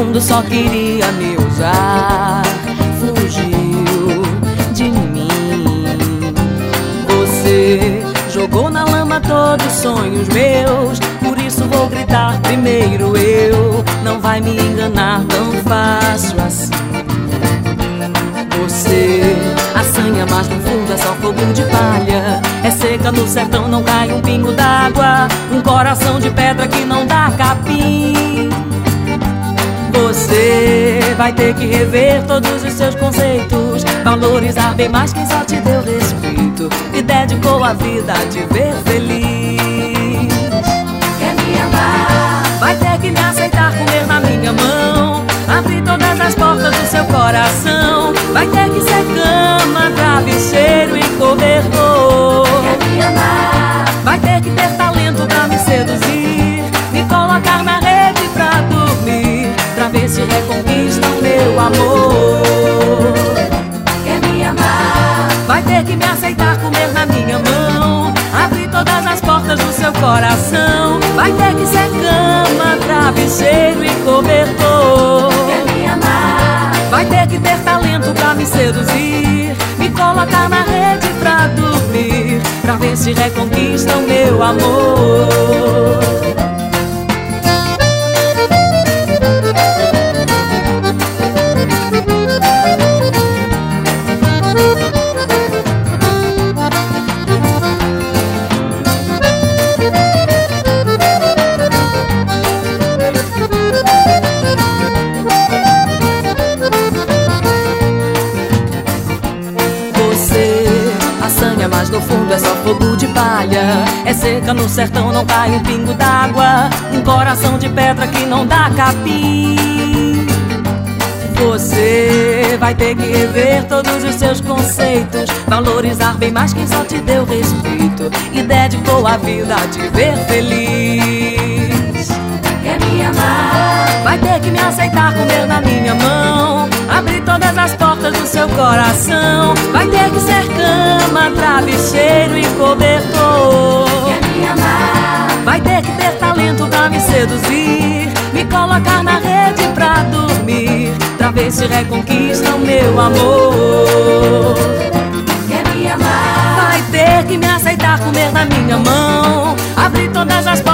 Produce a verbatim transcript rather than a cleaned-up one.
fundo só queria me usar. Fugiu de mim. Você jogou na lama todos os sonhos meus. Por isso vou gritar primeiro eu. Não vai me enganar tão fácil assim. Você assanha, mas no fundo é só fogo de palha. É seca no sertão, não cai um pingo d'água. Um coração de pedra que não dá capim. Você vai ter que rever todos os seus conceitos. Valorizar bem mais quem só te deu respeito e dedicou a vida a te ver feliz. Quer me amar? Vai ter que me aceitar, comer na minha mão, abrir todas as portas do seu coração. Vai ter que ser cama, travesseiro e cobertor. Quer me amar? Vai ter que ter talento pra me seduzir, me colocar na rede pra dormir, pra ver se reconquista o meu amor. Quer me amar? Vai ter que me aceitar, comer na minha mão, abrir todas as portas do seu coração. Vai ter que ser cama, travesseiro e cobertor. Quer me amar? Vai ter que ter talento pra me seduzir, me colocar na rede pra dormir, pra ver se reconquista o meu amor. Mas no fundo é só fogo de palha. É seca no sertão, não cai um pingo d'água. Um coração de pedra que não dá capim. Você vai ter que rever todos os seus conceitos, valorizar bem mais quem só te deu respeito e dedicou a vida a te ver feliz. Quer me amar? Vai ter que me aceitar, comer na minha mão, abrir todas as portas do seu coração. Vai ter que ser cama, travesseiro e cobertor. Quer me amar? Vai ter que ter talento pra me seduzir, me colocar na rede pra dormir, pra ver se reconquista o meu amor. Quer me amar? Vai ter que me aceitar, comer na minha mão, abrir todas as portas